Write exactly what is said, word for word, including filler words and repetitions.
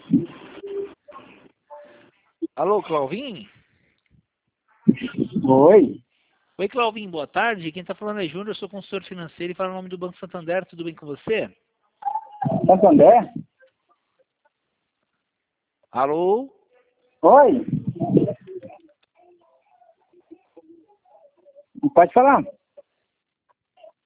Alô, Clauvin? Oi. Oi, Clauvin, boa tarde. Quem está falando é Júnior, eu sou consultor financeiro e falo em nome do Banco Santander. Tudo bem com você? Santander? Alô? Oi. Pode falar.